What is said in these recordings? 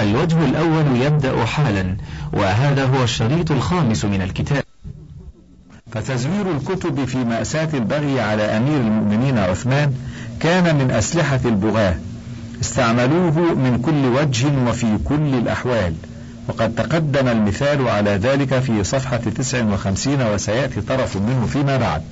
الوجه الأول يبدأ حالا، وهذا هو الشريط الخامس من الكتاب. فتزوير الكتب في مأساة البغي على أمير المؤمنين عثمان كان من أسلحة البغاة، استعملوه من كل وجه وفي كل الأحوال، وقد تقدم المثال على ذلك في صفحة 59 وسيأتي طرف منه فيما بعد.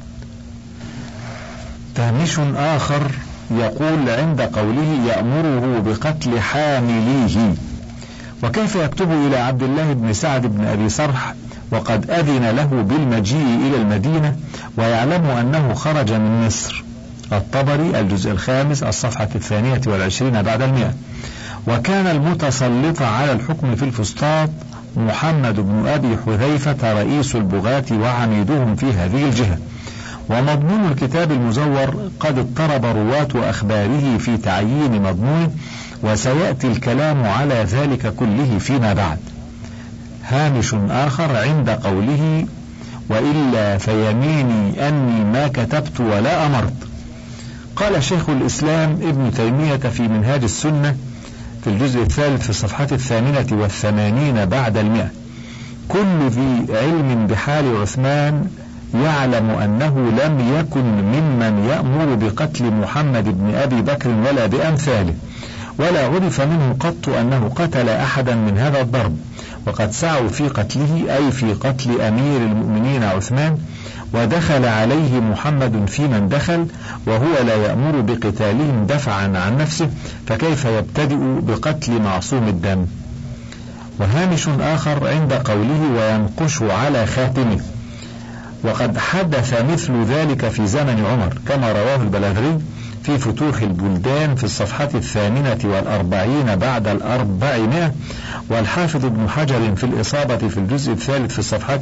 تهميش آخر يقول عند قوله يأمره بقتل حامليه: وكيف يكتب إلى عبد الله بن سعد بن أبي سرح وقد أذن له بالمجيء إلى المدينة ويعلم أنه خرج من مصر؟ الطبري الجزء 5 الصفحة 22 بعد 100. وكان المتسلط على الحكم في الفسطاط محمد بن أبي حذيفة رئيس البغاة وعميدهم في هذه الجهة. ومضمون الكتاب المزور قد اضطرب رواة أخباره في تعيين مضمونه، وسيأتي الكلام على ذلك كله فيما بعد. هامش آخر عند قوله وإلا فيميني أني ما كتبت ولا أمرت. قال شيخ الإسلام ابن تيمية في منهاج السنة في الجزء 3 في الصفحة 88 بعد 100: كل ذي علم بحال عثمان يعلم أنه لم يكن ممن يأمر بقتل محمد بن أبي بكر ولا بأمثاله، ولا عرف منه قط أنه قتل أحدا من هذا الضرب، وقد سعوا في قتله أي في قتل أمير المؤمنين عثمان، ودخل عليه محمد في من دخل وهو لا يأمر بقتالهم دفعا عن نفسه، فكيف يبتدئ بقتل معصوم الدم؟ وهامش آخر عند قوله وينقش على خاتمه: وقد حدث مثل ذلك في زمن عمر، كما رواه البلاذري في فتوح البلدان في الصفحة 48 بعد 400، والحافظ ابن حجر في الإصابة في الجزء 3 في الصفحة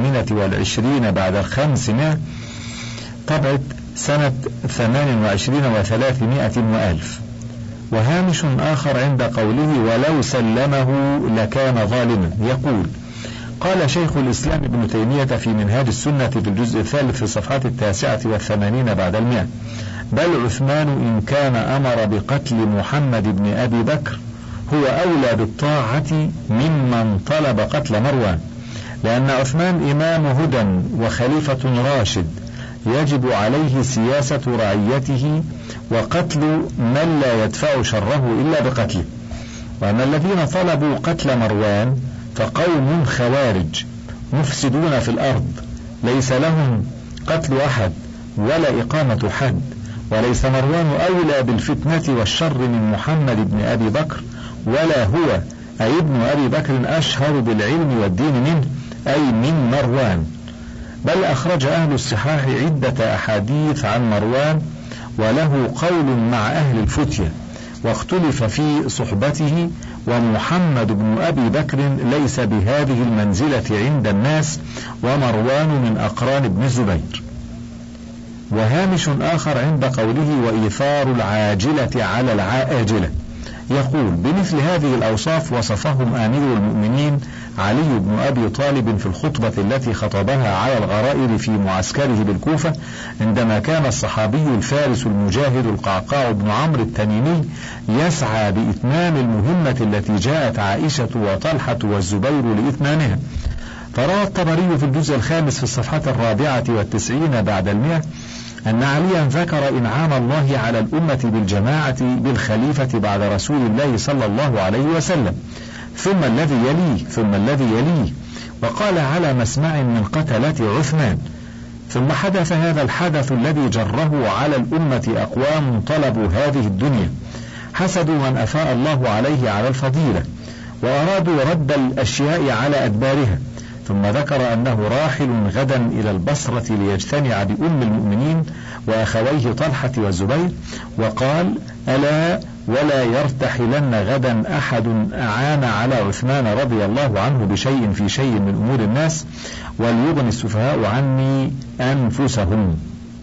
28 بعد 500، طبعة سنة 28 و300 وألف. وهامش آخر عند قوله ولو سلمه لكان ظالما، يقول قال شيخ الإسلام ابن تيمية في منهاج السنة في الجزء 3 في الصفحة 89 بعد 100: بل عثمان إن كان أمر بقتل محمد بن أبي بكر هو أولى بالطاعة ممن طلب قتل مروان، لأن عثمان إمام هدى وخليفة راشد، يجب عليه سياسة رعيته وقتل من لا يدفع شره إلا بقتله. وأن الذين طلبوا قتل مروان فقوم خوارج مفسدون في الأرض، ليس لهم قتل أحد ولا إقامة حد، وليس مروان أولى بالفتنة والشر من محمد بن أبي بكر، ولا هو أي ابن أبي بكر أشهر بالعلم والدين منه أي من مروان. بل أخرج أهل الصحاح عدة أحاديث عن مروان وله قول مع أهل الفتية، واختلف في صحبته، ومحمد بن أبي بكر ليس بهذه المنزلة عند الناس، ومروان من أقران ابن الزبير. وهامش آخر عند قوله وإيثار العاجلة على العاجلة، يقول بمثل هذه الأوصاف وصفهم أمير المؤمنين علي بن أبي طالب في الخطبة التي خطبها على الغرائر في معسكره بالكوفة، عندما كان الصحابي الفارس المجاهد القعقاع بن عمرو التميمي يسعى بإتمام المهمة التي جاءت عائشة وطلحة والزبير لإتمامها. فروى الطبري في الجزء 5 في الصفحة 94 بعد 100 أن عليا ذكر إنعام الله على الأمة بالجماعة بالخليفة بعد رسول الله صلى الله عليه وسلم، ثم الذي يليه ثم الذي يليه، وقال على مسمع من قتلة عثمان. ثم حدث هذا الحدث الذي جره على الأمة أقوام طلبوا هذه الدنيا، حسدوا من أفاء الله عليه على الفضيلة، وأرادوا رد الأشياء على أدبارها. ثم ذكر أنه راحل غدا إلى البصرة ليجتمع بأم المؤمنين وأخويه طلحة والزبير، وقال ألا ولا يرتحلن غدا أحد أعان على عثمان رضي الله عنه بشيء في شيء من أمور الناس، وليغني السفهاء عني أنفسهم.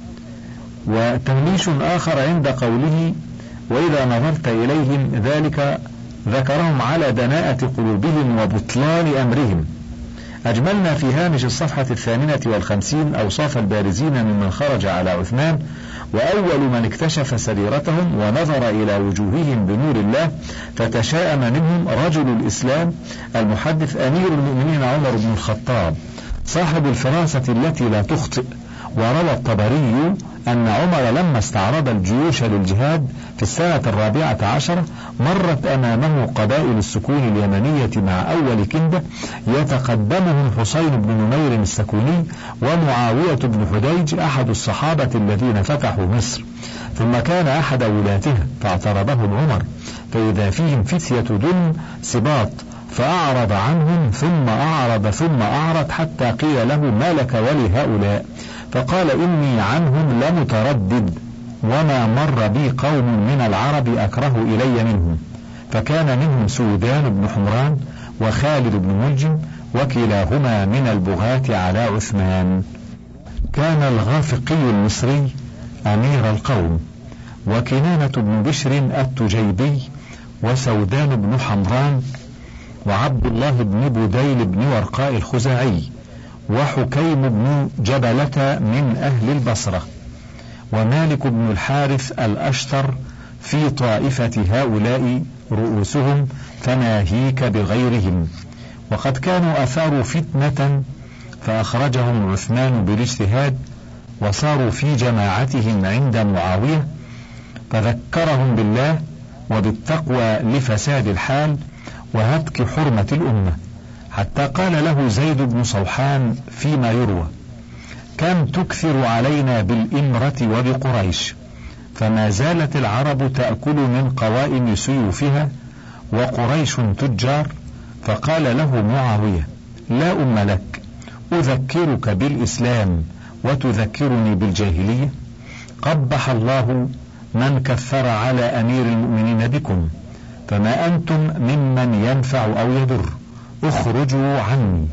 وتهميش آخر عند قوله وإذا نظرت إليهم ذلك ذكرهم على دناءة قلوبهم وبطلان أمرهم. أجملنا في هامش الصفحة 58 أوصاف البارزين ممن خرج على عثمان، وأول من اكتشف سريرتهم ونظر إلى وجوههم بنور الله فتشاءم منهم رجل الإسلام المحدث أمير المؤمنين عمر بن الخطاب صاحب الفراسة التي لا تخطئ. وروى الطبري أن عمر لما استعرض الجيوش للجهاد في السنة 14 مرت أمامه قبائل السكون اليمنية مع أول كندة يتقدمهم حسين بن نمير السكوني ومعاوية بن حديج أحد الصحابة الذين فتحوا مصر، ثم كان أحد ولاتها فاعترضهم عمر فإذا فيهم فتية دم سباط فأعرض عنهم ثم أعرض حتى قيل له ما لك ولهؤلاء؟ فقال إني عنهم لمتردد وما مر بي قوم من العرب أكره إلي منهم. فكان منهم سودان بن حمران وخالد بن ملجم وكلاهما من البغاة على عثمان. كان الغافقي المصري أمير القوم، وكنانة بن بشر التجيبي وسودان بن حمران وعبد الله بن بديل بن ورقاء الخزاعي وحكيم بن جبلة من أهل البصرة ومالك بن الحارث الأشتر في طائفة هؤلاء رؤوسهم فناهيك بغيرهم. وقد كانوا أثاروا فتنة فأخرجهم عثمان بالاجتهاد وصاروا في جماعتهم عند معاوية فذكرهم بالله وبالتقوى لفساد الحال وهتك حرمة الأمة، حتى قال له زيد بن صوحان فيما يروى: كم تكثر علينا بالإمرة وبقريش، فما زالت العرب تأكل من قوائم سيوفها وقريش تجار. فقال له معاوية: لا أم لك، أذكرك بالإسلام وتذكرني بالجاهلية؟ قبح الله من كثر على أمير المؤمنين بكم، فما أنتم ممن ينفع أو يضر، اخرجوا عني.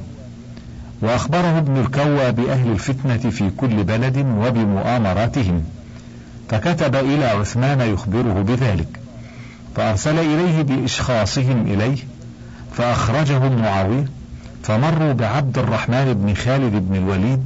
وأخبره ابن الكوى بأهل الفتنة في كل بلد وبمؤامراتهم، فكتب إلى عثمان يخبره بذلك، فأرسل إليه بإشخاصهم إليه، فأخرجهم معاوية فمروا بعبد الرحمن بن خالد بن الوليد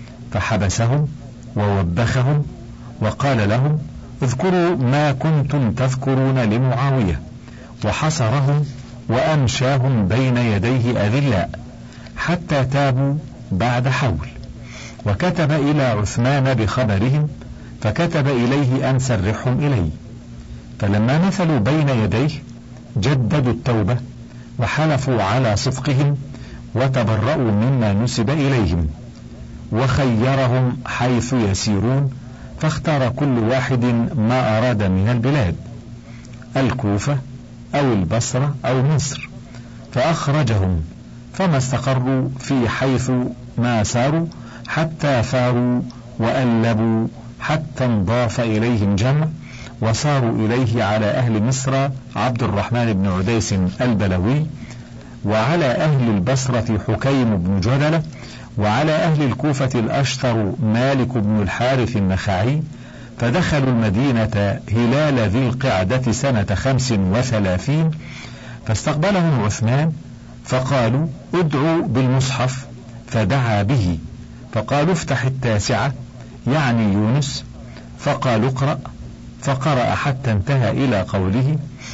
فحبسهم ووبخهم وقال لهم: اذكروا ما كنتم تذكرون لمعاوية، وحصرهم وأمشاهم بين يديه أذلاء حتى تابوا بعد حول. وكتب إلى عثمان بخبرهم فكتب إليه أن سرحهم إليه، فلما مثلوا بين يديه جددوا التوبة وحلفوا على صدقهم وتبرؤوا مما نسب إليهم، وخيرهم حيث يسيرون، فاختار كل واحد ما أراد من البلاد، الكوفة أو البصرة أو مصر، فأخرجهم، فما استقروا في حيث ما ساروا حتى فاروا وألبوا حتى انضاف إليهم جمع، وصاروا إليه على أهل مصر عبد الرحمن بن عديس البلوي، وعلى أهل البصرة حكيم بن جدلة، وعلى أهل الكوفة الأشتر مالك بن الحارث النخعي، فدخلوا المدينة هلال ذي القعدة سنة 35، فاستقبلهم عثمان فقالوا: ادعوا بالمصحف، فدعا به، فقالوا: افتح 9 يعني يونس، فقالوا: اقرأ، فقرأ حتى انتهى إلى قوله: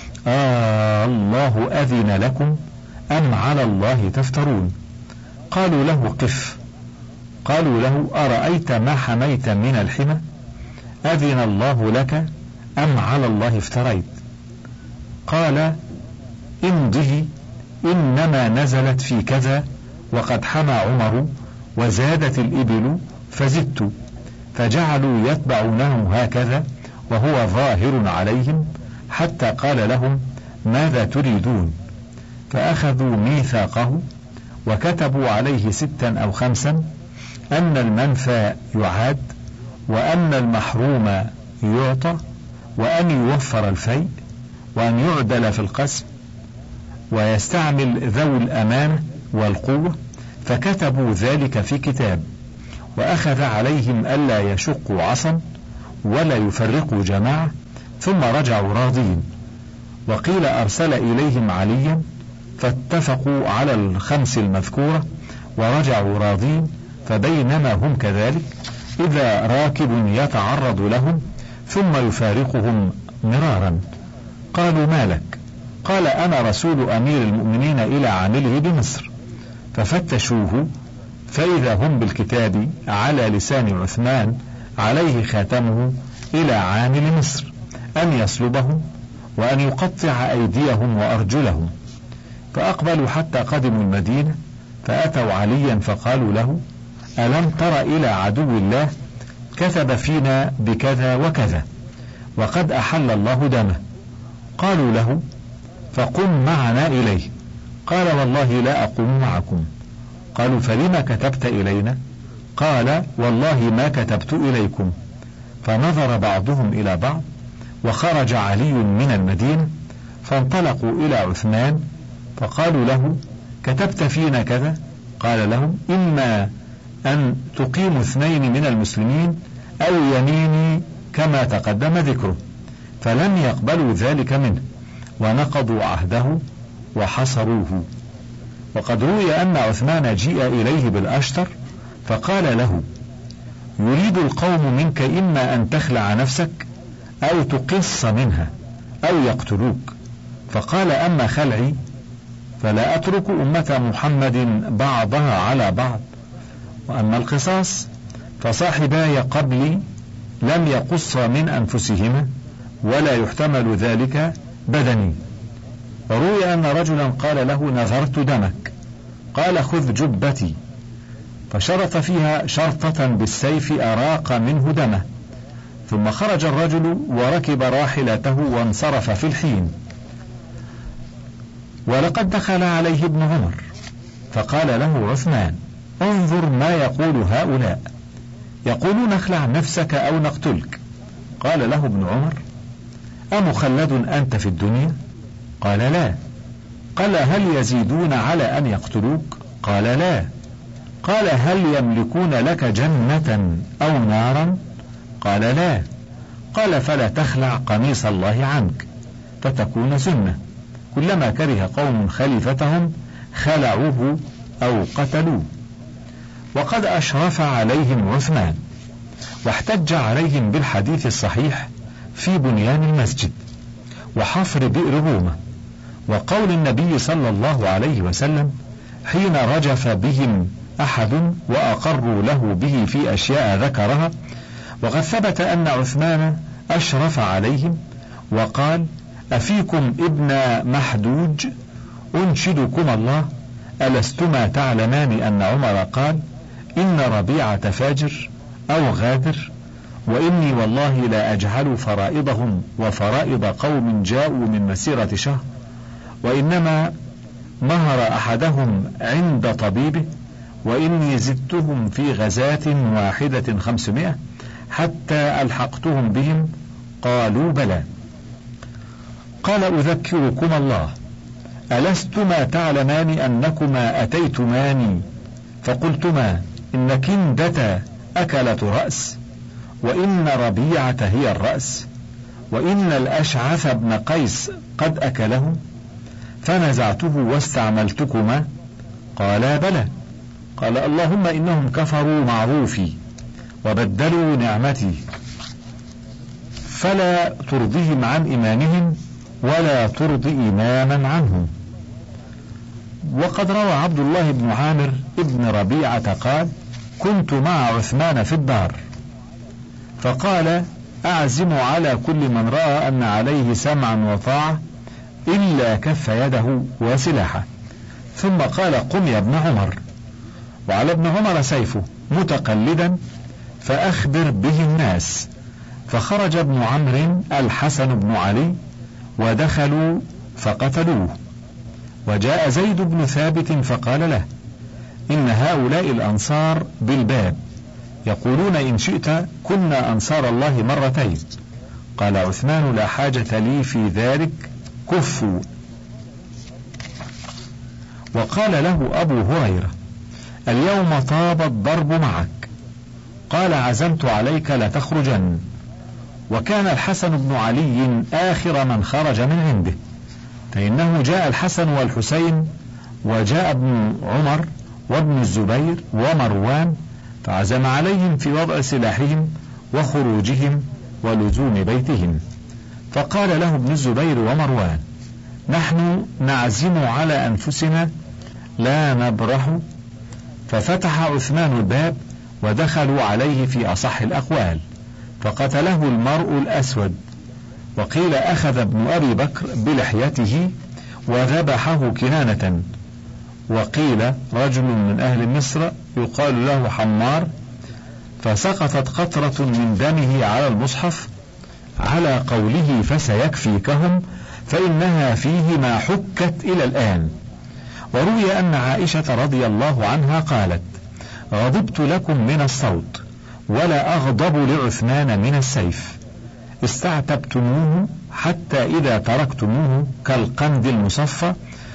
الله أذن لكم أم على الله تفترون؟ قالوا له: قف. قالوا له: أرأيت ما حميت من الحمى؟ أذن الله لك أم على الله افتريت؟ قال: امضه، إنما نزلت في كذا، وقد حمى عمر وزادت الإبل فزدت. فجعلوا يتبعونه هكذا وهو ظاهر عليهم، حتى قال لهم: ماذا تريدون؟ فأخذوا ميثاقه وكتبوا عليه 6 أو 5 أن المنفى يعاد، وأن المحروم يعطى، وأن يوفر الفيء، وأن يعدل في القسم، ويستعمل ذوي الأمانة والقوة. فكتبوا ذلك في كتاب، وأخذ عليهم ألا يشقوا عصا ولا يفرقوا جماعة، ثم رجعوا راضين. وقيل أرسل إليهم عليا فاتفقوا على 5 المذكورة ورجعوا راضين. فبينما هم كذلك إذا راكب يتعرض لهم ثم يفارقهم مرارا. قالوا: ما لك؟ قال: أنا رسول أمير المؤمنين إلى عامله بمصر. ففتشوه فإذا هم بالكتاب على لسان عثمان عليه خاتمه إلى عامل مصر أن يصلبهم وأن يقطع أيديهم وأرجلهم. فأقبلوا حتى قدموا المدينة، فأتوا عليا فقالوا له: ألم تر إلى عدو الله كتب فينا بكذا وكذا وقد أحل الله دمه؟ قالوا له: فقم معنا إليه. قال: والله لا أقوم معكم. قالوا: فلما كتبت إلينا؟ قال: والله ما كتبت إليكم. فنظر بعضهم إلى بعض، وخرج علي من المدينة، فانطلقوا إلى عثمان فقالوا له: كتبت فينا كذا؟ قال لهم: إما أن تقيموا 2 من المسلمين أو يميني كما تقدم ذكره. فلم يقبلوا ذلك منه، ونقضوا عهده وحصروه. وقد روي أن عثمان جيء إليه بالأشتر فقال له: يريد القوم منك إما أن تخلع نفسك أو تقص منها أو يقتلوك. فقال: أما خلعي فلا أترك أمة محمد بعضها على بعض، وأما القصاص فصاحباي قبلي لم يقصا من أنفسهما ولا يحتمل ذلك بدني. وروي أن رجلا قال له: نذرت دمك. قال: خذ جبتي. فشرط فيها شرطة بالسيف أراق منه دمه، ثم خرج الرجل وركب راحلته وانصرف في الحين. ولقد دخل عليه ابن عمر فقال له عثمان: انظر ما يقول هؤلاء، يقولون اخلع نفسك أو نقتلك. قال له ابن عمر: أمخلد أنت في الدنيا؟ قال: لا. قال: هل يزيدون على أن يقتلوك؟ قال: لا. قال: هل يملكون لك جنة أو نارا؟ قال: لا. قال: فلا تخلع قميص الله عنك فتكون سنة، كلما كره قوم خليفتهم خلعوه أو قتلوه. وقد أشرف عليهم عثمان، واحتج عليهم بالحديث الصحيح في بنيان المسجد وحفر بئر رومة، وقول النبي صلى الله عليه وسلم حين رجف بهم أحد وأقروا له به في أشياء ذكرها. وقد ثبت أن عثمان أشرف عليهم وقال: أفيكم ابن محدوج أنشدكم الله، ألستما تعلمان أن عمر قال: إن ربيعة فاجر أو غادر، وإني والله لا أجعل فرائضهم وفرائض قوم جاءوا من مسيرة شهر، وإنما مهر أحدهم عند طبيبه، وإني زدتهم في غزاة واحدة 500 حتى ألحقتهم بهم. قالوا: بلى. قال: أذكركم الله، ألستما تعلمان أنكما أتيتماني فقلتما إن كندة أكلت رأس، وإن ربيعة هي الرأس، وإن الأشعث بن قيس قد أكله، فنزعته واستعملتكما؟ قالا: بلى. قال: اللهم إنهم كفروا معروفي وبدلوا نعمتي، فلا ترضهم عن إيمانهم ولا ترضي إماما عنهم. وقد روى عبد الله بن عامر ابن ربيعة قال: كنت مع عثمان في الدار، فقال: أعزم على كل من رأى أن عليه سمعا وطاعة إلا كف يده وسلاحه. ثم قال: قم يا ابن عمر. وعلى ابن عمر سيفه متقلدا، فأخبر به الناس. فخرج ابن عمرو الحسن بن علي ودخلوا فقتلوه. وجاء زيد بن ثابت فقال له: إن هؤلاء الأنصار بالباب يقولون إن شئت كنا أنصار الله مرتين. قال عثمان: لا حاجة لي في ذلك، كفوا. وقال له أبو هريرة: اليوم طاب الضرب معك. قال: عزمت عليك لتخرجن. وكان الحسن بن علي آخر من خرج من عنده، فإنه جاء الحسن والحسين، وجاء ابن عمر وابن الزبير ومروان، فعزم عليهم في وضع سلاحهم وخروجهم ولزوم بيتهم. فقال له ابن الزبير ومروان: نحن نعزم على أنفسنا لا نبرح. ففتح عثمان الباب ودخلوا عليه في أصح الأقوال، فقتله المرء الأسود. وقيل أخذ ابن أبي بكر بلحيته وذبحه كنانة. وقيل رجل من أهل مصر يقال له حمار، فسقطت قطرة من دمه على المصحف على قوله: فسيكفيكهم، فإنها فيه ما حكت إلى الآن. وروي أن عائشة رضي الله عنها قالت: غضبت لكم من الصوت ولا أغضب لعثمان من السيف، استعتبتموه حتى إذا تركتموه كالقند المصفى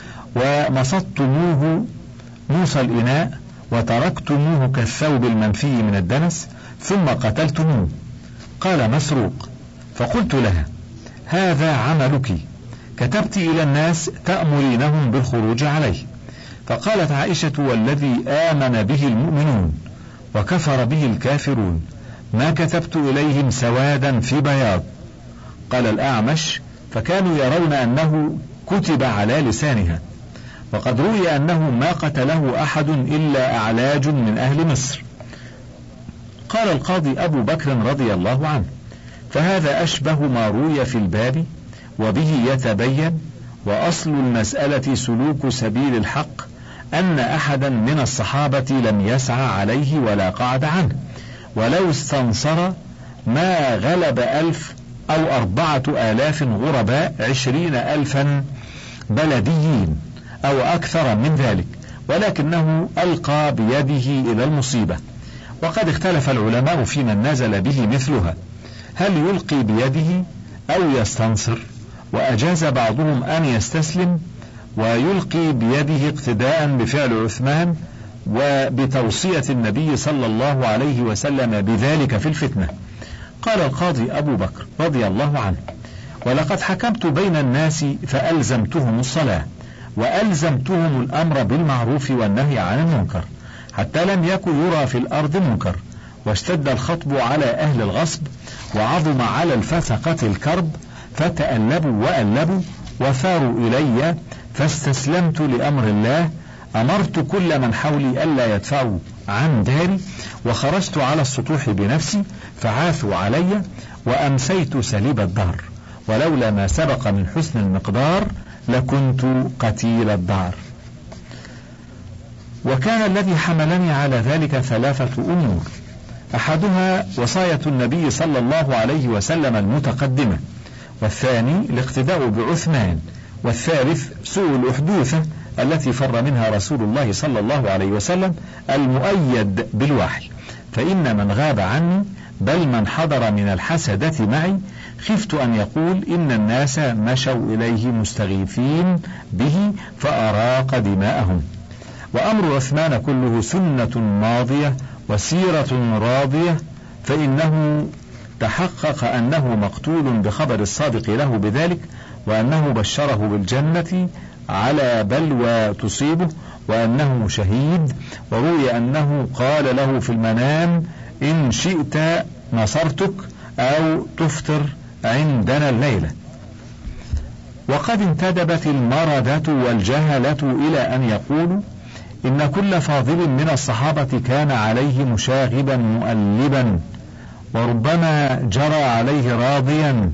ومصدتموه موصى الإناء وتركتموه كالثوب المنفي من الدنس ثم قتلتموه. قال مسروق: فقلت لها: هذا عملك، كتبت إلى الناس تأمرينهم بالخروج عليه. فقالت عائشة: والذي آمن به المؤمنون وكفر به الكافرون ما كتبت إليهم سوادا في بياض. قال الأعمش: فكانوا يرون أنه كتب على لسانها. وقد روي أنه ما قتله أحد إلا أعلاج من أهل مصر. قال القاضي أبو بكر رضي الله عنه: فهذا أشبه ما روي في الباب، وبه يتبين وأصل المسألة سلوك سبيل الحق، أن أحدا من الصحابة لم يسعى عليه ولا قعد عنه، ولو استنصر ما غلب 1000 أو 4000 غرباء 20,000 بلديين أو أكثر من ذلك، ولكنه ألقى بيده إلى المصيبة. وقد اختلف العلماء في من نزل به مثلها، هل يلقي بيده أو يستنصر؟ وأجاز بعضهم أن يستسلم ويلقي بيده اقتداء بفعل عثمان وبتوصية النبي صلى الله عليه وسلم بذلك في الفتنة. قال القاضي أبو بكر رضي الله عنه: ولقد حكمت بين الناس فألزمتهم الصلاة وألزمتهم الأمر بالمعروف والنهي عن المنكر، حتى لم يكن يرى في الأرض منكر، واشتد الخطب على أهل الغصب، وعظم على الفسقة الكرب، فتألبوا وألبوا وثاروا إلي، فاستسلمت لأمر الله، أمرت كل من حولي ألا يدفعوا عن داري، وخرجت على السطوح بنفسي فعاثوا علي، وأمسيت سليب الدهر، ولولا ما سبق من حسن المقدار لكنت قتيل الدار. وكان الذي حملني على ذلك 3 أمور: أحدها وصاية النبي صلى الله عليه وسلم المتقدمة، والثاني الاقتداء بعثمان، والثالث سوء الأحدوثة التي فر منها رسول الله صلى الله عليه وسلم المؤيد بالوحي. فإن من غاب عني بل من حضر من الحسدة معي خفت أن يقول إن الناس مشوا إليه مستغيثين به فأراق دماءهم. وأمر عثمان كله سنة ماضية وسيرة راضية، فإنه تحقق أنه مقتول بخبر الصادق له بذلك، وأنه بشره بالجنة على بلوى تصيبه، وأنه شهيد. وروي أنه قال له في المنام: إن شئت نصرتك أو تفطر عندنا الليلة. وقد انتدبت المردة والجهلة إلى أن يقولوا إن كل فاضل من الصحابة كان عليه مشاغبا مؤلبا، وربما جرى عليه راضيا،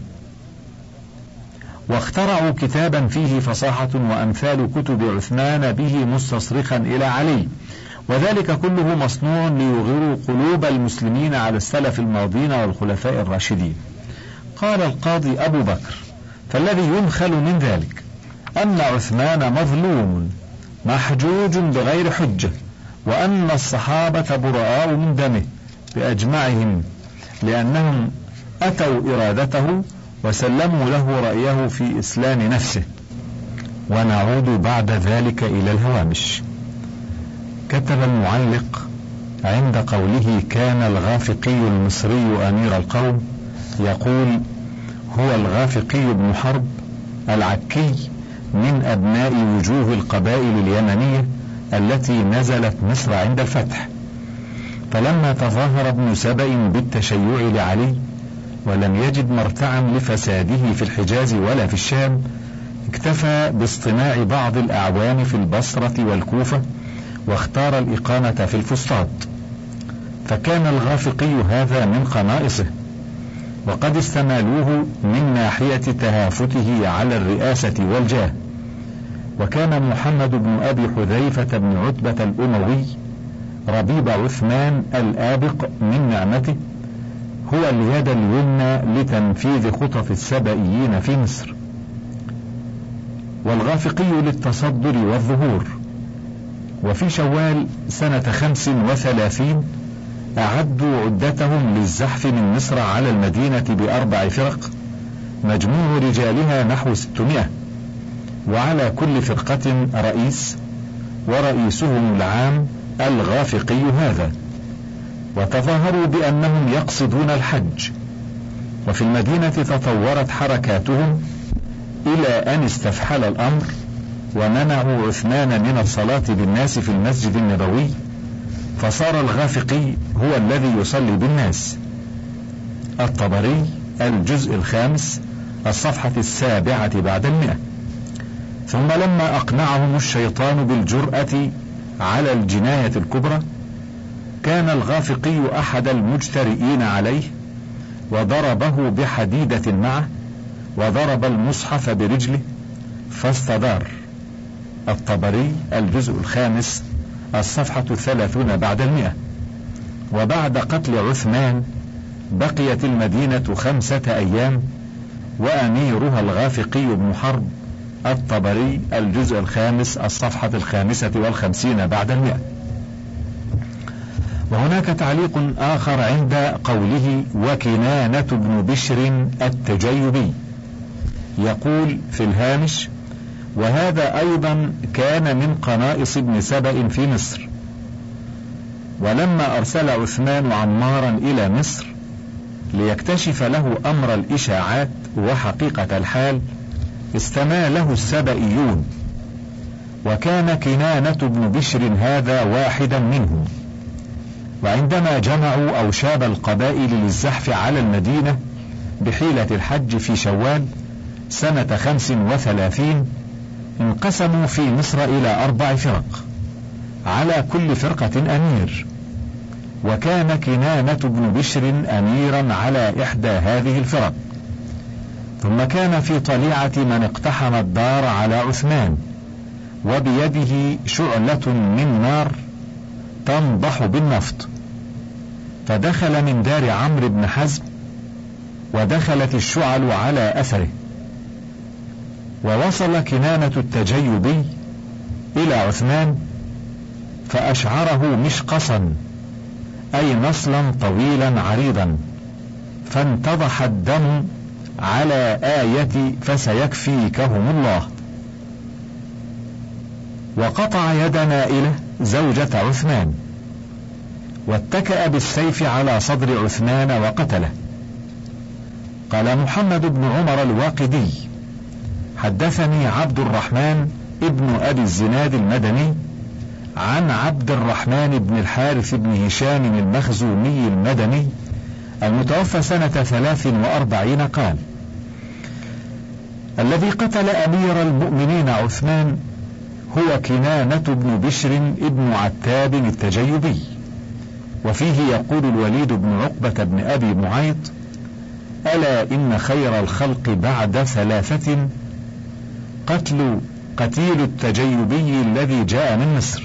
واخترعوا كتابا فيه فصاحة وأمثال كتب عثمان به مستصرخا إلى علي، وذلك كله مصنوع ليغيروا قلوب المسلمين على السلف الماضين والخلفاء الراشدين. قال القاضي أبو بكر: فالذي ينخل من ذلك أن عثمان مظلوم محجوج بغير حجة، وأن الصحابة براء من دمه بأجمعهم، لأنهم أتوا إرادته وسلموا له رأيه في إسلام نفسه. ونعود بعد ذلك إلى الهوامش. كتب المعلق عند قوله: كان الغافقي المصري أمير القوم، يقول: هو الغافقي بن حرب العكي من أبناء وجوه القبائل اليمنية التي نزلت مصر عند الفتح، فلما تظاهر ابن سبأ بالتشيع لعلي ولم يجد مرتعا لفساده في الحجاز ولا في الشام، اكتفى باصطناع بعض الأعوان في البصرة والكوفة، واختار الإقامة في الفسطاط، فكان الغافقي هذا من قنائصه، وقد استمالوه من ناحية تهافته على الرئاسة والجاه. وكان محمد بن أبي حذيفة بن عتبة الأموي ربيب عثمان الآبق من نعمته هو اليد اليمنى لتنفيذ خطط السبئيين في مصر، والغافقي للتصدر والظهور. وفي شوال سنة 35 أعدوا عدتهم للزحف من مصر على المدينة ب4 فرق، مجموع رجالها نحو 600، وعلى كل فرقة رئيس، ورئيسهم العام الغافقي هذا، وتظاهروا بأنهم يقصدون الحج. وفي المدينة تطورت حركاتهم إلى أن استفحل الأمر ومنعوا عثمان من الصلاة بالناس في المسجد النبوي، فصار الغافقي هو الذي يصلي بالناس. الطبري الجزء 5 الصفحة 7 بعد 100. ثم لما أقنعهم الشيطان بالجرأة على الجناية الكبرى، كان الغافقي أحد المجترئين عليه، وضربه بحديدة معه، وضرب المصحف برجله فاستدار. الطبري الجزء 5 الصفحة 30 بعد 100. وبعد قتل عثمان بقيت المدينة 5 أيام، وأميرها الغافقي بن حرب. الطبري الجزء 5 الصفحة 55 بعد 100. وهناك تعليق آخر عند قوله وكنانة بن بشر التجيبي، يقول في الهامش: وهذا أيضا كان من قنائص ابن سبأ في مصر. ولما أرسل عثمان عمارا إلى مصر ليكتشف له أمر الإشاعات وحقيقة الحال، استماله السبئيون، وكان كنانة بن بشر هذا واحدا منهم. وعندما جمعوا أوشاب القبائل للزحف على المدينة بحيلة الحج في شوال سنة 35، انقسموا في مصر إلى 4 فرق، على كل فرقة أمير، وكان كنانة بن بشر أميرا على إحدى هذه الفرق. ثم كان في طليعة من اقتحم الدار على عثمان، وبيده شعلة من نار تنضح بالنفط، فدخل من دار عمرو بن حزم، ودخلت الشعل على أثره. ووصل كنانة التجيبي إلى عثمان فأشعره مشقصا، أي نصلا طويلا عريضا، فانتضح الدم على آية فسيكفيكهم الله. وقطع يد نائلة زوجة عثمان، واتكأ بالسيف على صدر عثمان وقتله. قال محمد بن عمر الواقدي: حدثني عبد الرحمن ابن أبي الزناد المدني عن عبد الرحمن بن الحارث بن هشام المخزومي المدني المتوفى سنة 43 قال: الذي قتل أمير المؤمنين عثمان هو كنانة بن بشر ابن عتاب التجيبي. وفيه يقول الوليد بن عقبة بن أبي معيط: ألا إن خير الخلق بعد 3 قتيل التجيبي الذي جاء من مصر.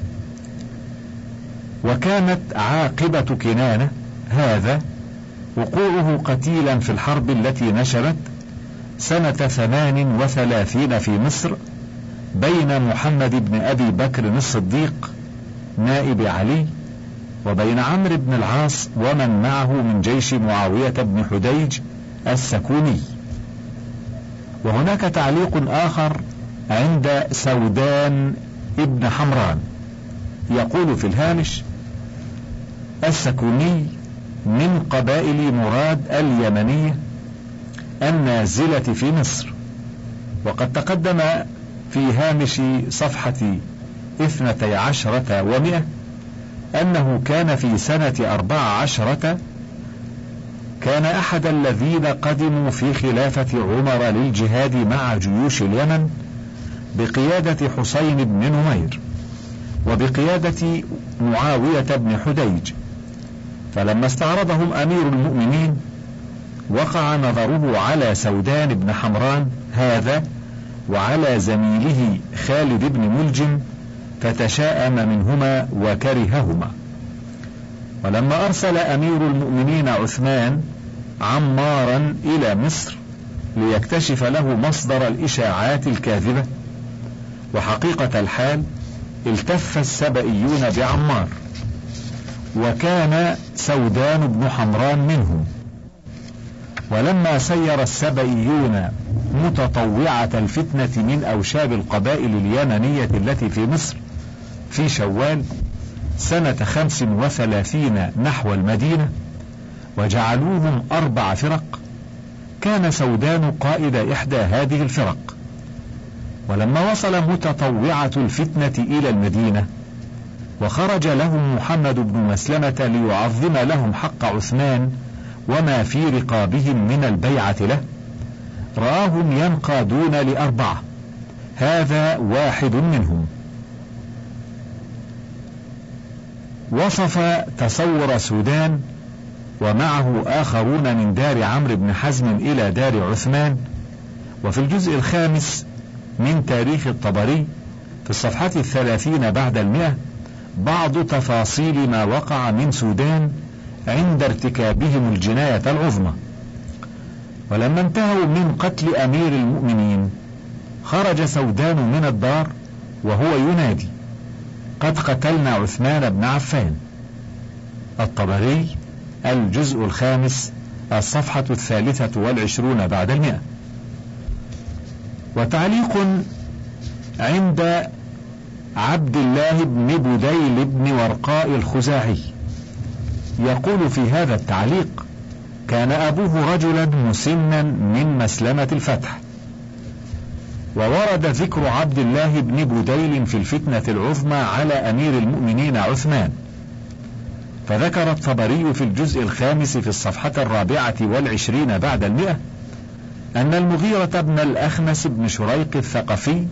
وكانت عاقبة كنانة هذا وقوعه قتيلا في الحرب التي نشبت سنة 38 في مصر بين محمد بن أبي بكر الصديق نائب علي، وبين عمرو بن العاص ومن معه من جيش معاوية بن حديج السكوني. وهناك تعليق آخر عند سودان ابن حمران، يقول في الهامش: السكوني من قبائل مراد اليمنية النازلة في مصر. وقد تقدم في هامش صفحة 12 و100 أنه كان في سنة 14 كان أحد الذين قدموا في خلافة عمر للجهاد مع جيوش اليمن بقيادة حسين بن نمير وبقيادة معاوية بن حديج، فلما استعرضهم أمير المؤمنين وقع نظره على سودان بن حمران هذا وعلى زميله خالد بن ملجم فتشاءم منهما وكرههما. ولما أرسل أمير المؤمنين عثمان عمارا إلى مصر ليكتشف له مصدر الإشاعات الكاذبة وحقيقة الحال، التف السبئيون بعمار، وكان سودان بن حمران منهم. ولما سير السبئيون متطوعة الفتنة من أوشاب القبائل اليمنية التي في مصر في شوال سنة 35 نحو المدينة وجعلوهم 4 فرق، كان سودان قائد إحدى هذه الفرق. ولما وصل متطوعة الفتنة إلى المدينة وخرج لهم محمد بن مسلمة ليعظم لهم حق عثمان وما في رقابهم من البيعة له، رآهم ينقادون ل4، هذا واحد منهم. وصف تصور سودان ومعه آخرون من دار عمرو بن حزم إلى دار عثمان، وفي الجزء 5 من تاريخ الطبري في الصفحة 30 بعد 100 بعض تفاصيل ما وقع من سودان عند ارتكابهم الجناية العظمى. ولما انتهوا من قتل أمير المؤمنين خرج سودان من الدار وهو ينادي: قد قتلنا عثمان بن عفان. الطبري الجزء 5 الصفحة 23 بعد 100. وتعليق عند عبد الله بن بديل بن ورقاء الخزاعي يقول في هذا التعليق: كان أبوه رجلا مسنا من مسلمة الفتح. وورد ذكر عبد الله بن بديل في الفتنة العظمى على أمير المؤمنين عثمان، فذكر الطبري في الجزء 5 في الصفحة 24 بعد 100 أن المغيرة بن الأخنس بن شريق الثقفي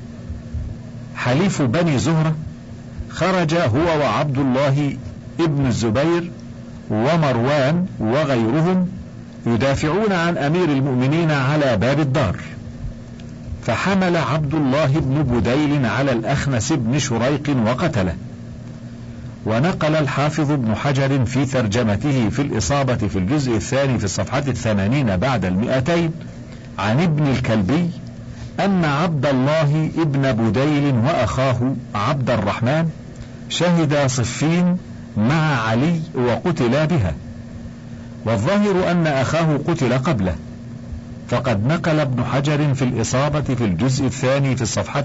حليف بني زهرة خرج هو وعبد الله ابن الزبير ومروان وغيرهم يدافعون عن أمير المؤمنين على باب الدار، فحمل عبد الله بن بديل على الأخنس بن شريق وقتله. ونقل الحافظ ابن حجر في ترجمته في الإصابة في الجزء 2 في الصفحة 80 بعد 200 عن ابن الكلبي أن عبد الله ابن بديل وأخاه عبد الرحمن شهدا صفين مع علي وقتلا بها، والظاهر أن أخاه قتل قبله. فقد نقل ابن حجر في الإصابة في الجزء 2 في الصفحة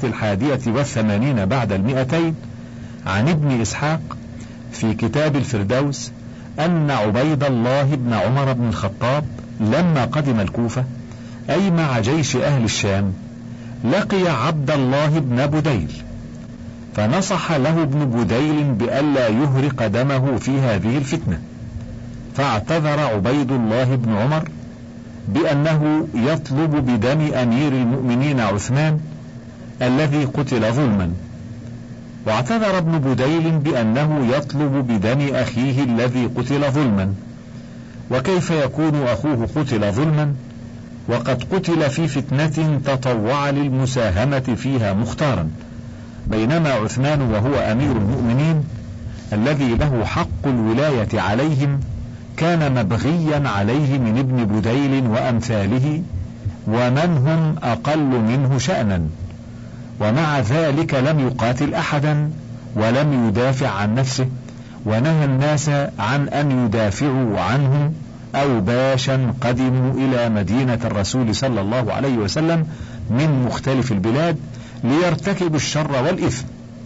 81 بعد 200 عن ابن إسحاق في كتاب الفردوس أن عبيد الله بن عمر بن الخطاب لما قدم الكوفة أي مع جيش أهل الشام لقي عبد الله بن بديل، فنصح له ابن بديل بألا يهرق دمه في هذه الفتنة، فاعتذر عبيد الله بن عمر بأنه يطلب بدم أمير المؤمنين عثمان الذي قتل ظلما، واعتذر ابن بديل بأنه يطلب بدم أخيه الذي قتل ظلما، وكيف يكون أخوه قتل ظلما وقد قتل في فتنة تطوع للمساهمة فيها مختارا، بينما عثمان وهو أمير المؤمنين الذي له حق الولاية عليهم كان مبغيا عليه من ابن بديل وأمثاله ومن هم أقل منه شأنا، ومع ذلك لم يقاتل أحدا ولم يدافع عن نفسه، ونهى الناس عن أن يدافعوا عنه أو باشا قدموا إلى مدينة الرسول صلى الله عليه وسلم من مختلف البلاد ليرتكبوا الشر والإثم.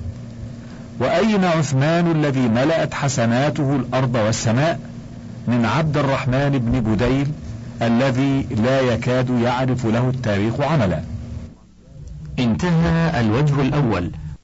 وأين عثمان الذي ملأت حسناته الأرض والسماء من عبد الرحمن بن بديل الذي لا يكاد يعرف له التاريخ عملا؟ انتهى الوجه الأول